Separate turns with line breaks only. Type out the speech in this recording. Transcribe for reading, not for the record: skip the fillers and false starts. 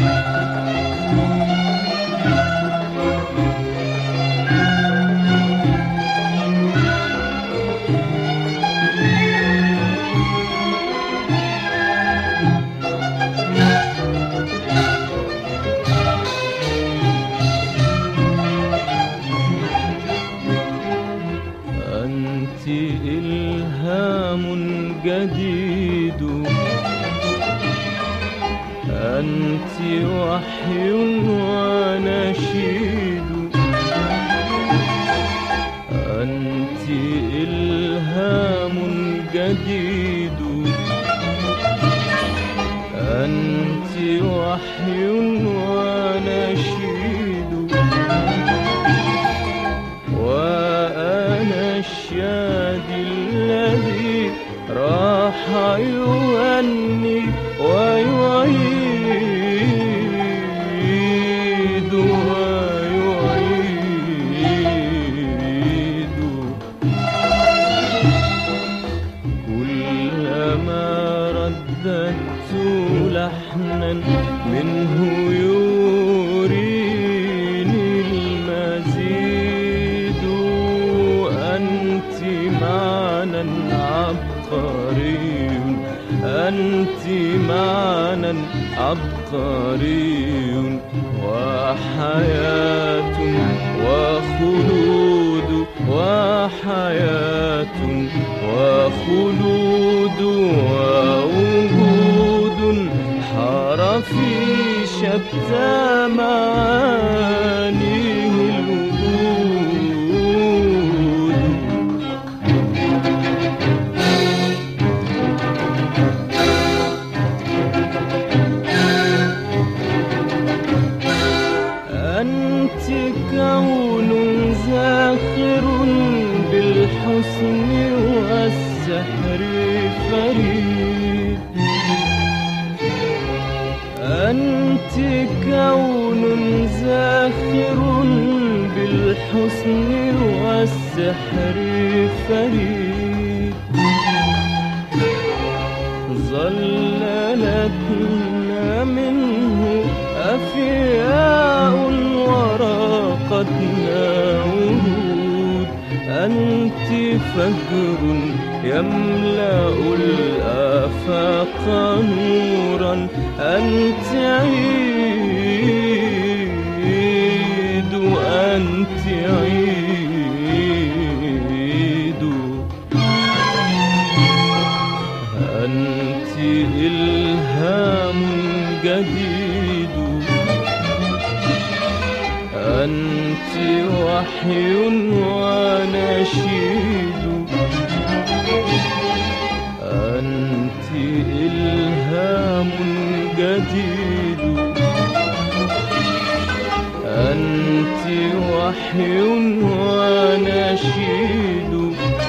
أنت إلهام جديد، أنت وحي ونشيد، أنت إلهام جديد، أنت وحي ونشيد، وأنا الشادي الذي راح يغني ويعيد ويعيد. كلما رددت لحنا منه يوريني المزيد. أنت معنى عبقري، أنت معنى عبقري، وحياة وخلود، وحياة وخلود ووجود حار في شتى معانيه الوجود. أنت كون زاخر بالحسن والسحر فريد، أنت كون زاخر بالحسن والسحر فريد. ظللتنا منه أفياء وراقتنا ورود. أنت فجر يملأ الآفاق نورا، أنت عيد، أنت عيد. أنت إلهام جديد، أنت وحي ونشيد، أنت إلهام جديد، أنت وحي ونشيد،